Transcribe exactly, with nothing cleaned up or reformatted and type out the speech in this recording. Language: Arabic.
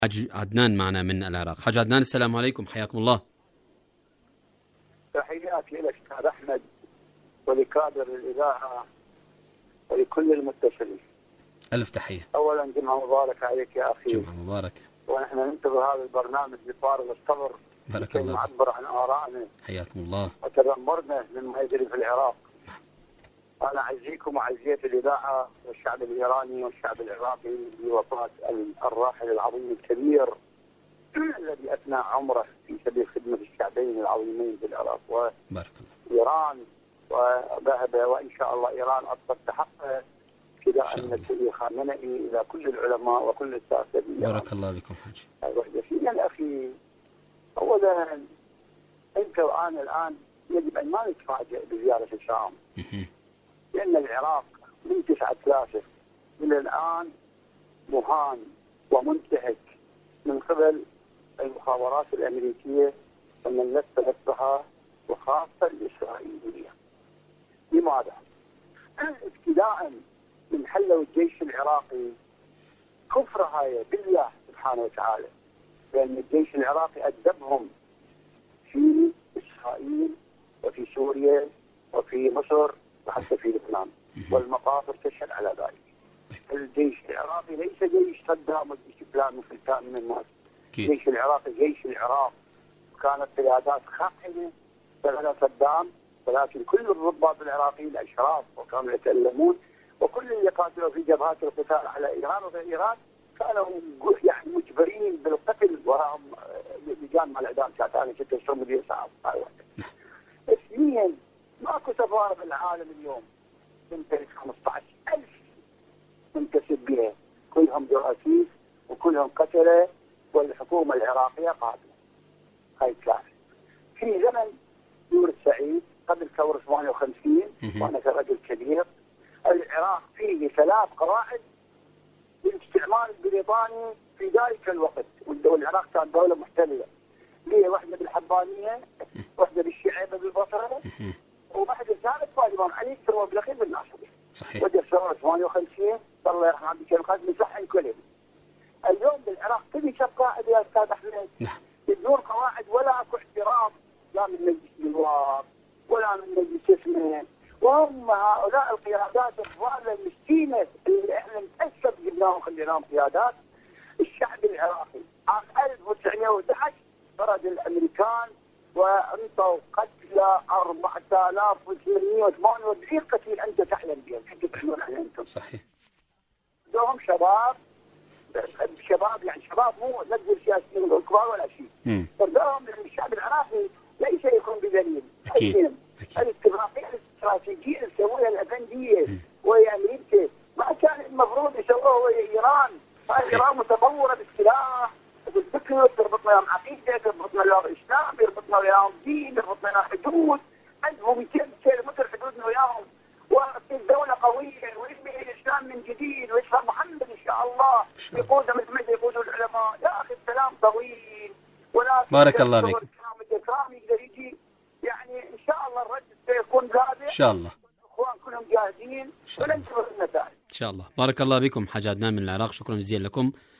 حاج عدنان معنا من العراق. حاج عدنان السلام عليكم، حياكم الله. تحياتي لك استاذ احمد ولكادر الاذاعه ولكل المتصلين. الف تحيه. اولا جمعه مباركه عليك يا اخي. جمعه مباركه. ونحن ننتظر هذا البرنامج بفارغ الصبر. بارك الله. نعبر عن ارائنا. حياكم الله. وتذمرنا مما يجري في العراق. انا اعزيكم وعزيت الاذاعه والشعب الايراني والشعب العراقي بوفاه الراحل العظيم الكبير الذي اثنى عمره في سبيل خدمه الشعبين العظيمين في العراق وايران، وذهب وان شاء الله ايران اصبحت تحقق كذا ان السيد خامنئي الى كل العلماء وكل الساسه. بارك الله بكم حاج. يا اخي، اولا انت وانا الان يجب ان ما نتفاجئ بزياره الشام، لان العراق من تسعة ثلاثة الى الان مهان ومنتهك من قبل المخابرات الامريكيه ومن لف لفها وخاصه الاسرائيليه. لماذا؟ ابتداء من حلوا الجيش العراقي كفر هاي بالله سبحانه وتعالى، لان الجيش العراقي ادبهم في اسرائيل وفي سوريا وفي مصر وحتى في لبنان، والمقاطر تشهد على ذلك. الجيش العراقي ليس جيش صدام وجيش فلان وفلان من الناس. الجيش العراقي جيش العراق، كانت قيادات خائنه بلد صدام، ولكن كل الضباط العراقيين اشراف وكانوا يتألمون، وكل اللي قاتلوا في جبهات القتال على ايران وغير ايران كانوا يعني مجبرين بالقتل وراهم لجان مع الاعدام ساعتين ستة اشهر مدير ساعه. اثنين، ماكو سفاره في العالم اليوم تمتلك خمسة عشر ألف منتسب بها، كلهم جواسيس وكلهم قتله، والحكومه العراقيه قاتله. هاي ثلاثه. في زمن نور السعيد قبل ثوره ثمانية وخمسين وانا كرجل كبير، العراق فيه ثلاث قواعد للاستعمار البريطاني في ذلك الوقت، والعراق كانت دوله محتله. هي واحده بالحبانيه، واحده بالشعيبه بالبصره، وواحده ثالث طالبان علي سرور بالاخير بالناصريه. صحيح. وجه ثوره ثمانية وخمسين الله يرحمه عبد الكريم القاسمي مسحن كلهم. اليوم بالعراق كل شاب قائد يا استاذ احمد بدون قواعد، ولا اكو احترام لا من مجلس النواب ولا من مجلس اسمه، وهم هؤلاء القيادات الضاله المسكينه اللي احنا نتاسف جبناهم خليناهم قيادات. الشعب العراقي عام ألف وتسعمئة وأحد عشر فرض الامريكان وانطوا قتل أربعة آلاف وثمانمئة وثمانية وأربعين قتيل انت تحلم بهم، انت تحلمون عليهم انتم. صحيح. لهم شباب شباب يعني شباب مو لا تقول سياسيين ولا كبار ولا شيء. فردوهم الشعب العراقي ليس يكون بدليل. اكيد. الاتفاقيه الاستراتيجيه اللي سووها الافنديه ويا امريكا ما كان المفروض يسووها ويا ايران. ايران متطوره بالسلاح بالفكر، تربطنا وياهم عقيده، تربطنا وياهم اسلام، يربطنا وياهم دين، يربطنا وياهم حدود، ألف ومئتين كيلومتر حدودنا وياهم، وتصير دوله قويه ويبني الاسلام من جديد ويشرب محمد ان شاء الله يقودهم مثل ما يقودوا العلماء. يا اخي السلام طويل، ولكن بارك الله فيك. الكرام يقدر يجي، يعني ان شاء الله الرد سيكون ذابح ان شاء الله. الاخوان كلهم جاهزين وننتظر النتائج ان شاء الله. بارك الله بكم حاج عدنان من العراق، شكرا جزيلا لكم.